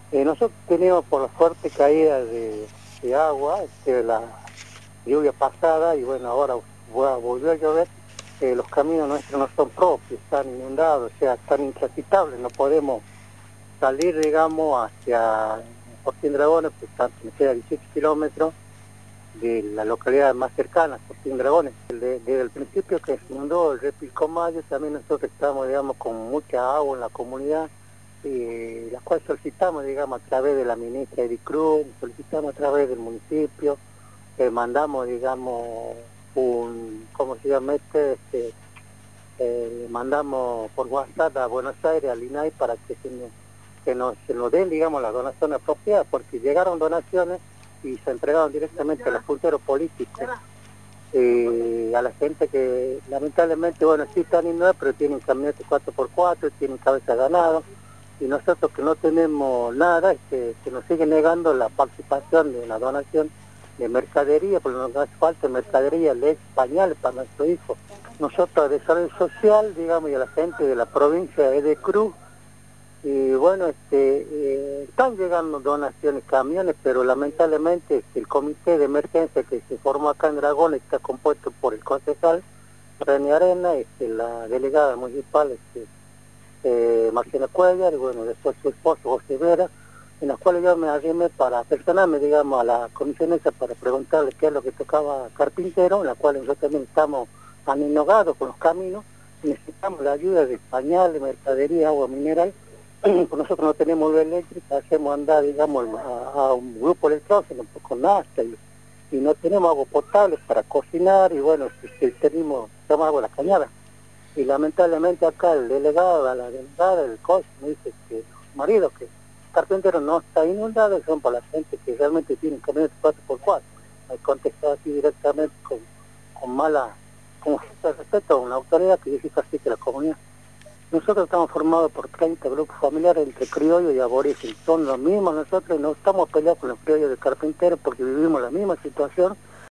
Nosotros teníamos por la fuerte caída de agua, la lluvia pasada, y bueno, ahora volvió a llover. Los caminos nuestros no son propios, están inundados, o sea, están intransitables, no podemos salir, digamos, hacia Fortín Dragones, pues me queda 18 kilómetros de la localidad más cercana, Fortín Dragones. Desde el principio que se inundó el río Pilcomayo, también nosotros estamos, digamos, con mucha agua en la comunidad, la cual solicitamos, digamos, a través de la ministra Edith Cruz, solicitamos a través del municipio, mandamos, digamos, ¿cómo se llama mandamos por WhatsApp a Buenos Aires, al INAI, para que se nos den, digamos, las donaciones apropiadas, porque llegaron donaciones y se entregaron directamente a los punteros políticos, a la gente que lamentablemente, bueno, sí están inundados, pero tienen camionetes 4x4, tienen cabeza de ganado, y nosotros que no tenemos nada, que nos siguen negando la participación de una donación de mercadería, porque nos hace falta mercadería, leche, pañales para nuestro hijo. Nosotros de Desarrollo Social, digamos, y a la gente de la provincia de Cruz, y bueno, están llegando donaciones, camiones, pero lamentablemente el comité de emergencia que se formó acá en Dragón está compuesto por el concejal René Arena, la delegada municipal, Marcela Cuellar, y bueno, después su esposo José Vera, en las cuales yo me arrimé para personarme, digamos, a la comisión esa para preguntarle qué es lo que tocaba Carpintero, en la cual nosotros también estamos aninogados con los caminos, y necesitamos la ayuda de pañales, mercadería, agua mineral. Nosotros no tenemos luz eléctrica, hacemos andar, digamos, a un grupo electrógeno con nafta, y no tenemos agua potable para cocinar, y bueno, tomamos agua de la cañada. Y lamentablemente acá el delegado, la delegada del COS, me dice que los maridos, que Carpintero no está inundado, son para la gente que realmente tiene camionetes 4x4. Me contestado así directamente con falta de respeto a una autoridad que dice así que la comunidad. Nosotros estamos formados por 30 grupos familiares entre criollos y aborígenes. Son los mismos nosotros, y no estamos peleados con los criollos de Carpintero porque vivimos la misma situación.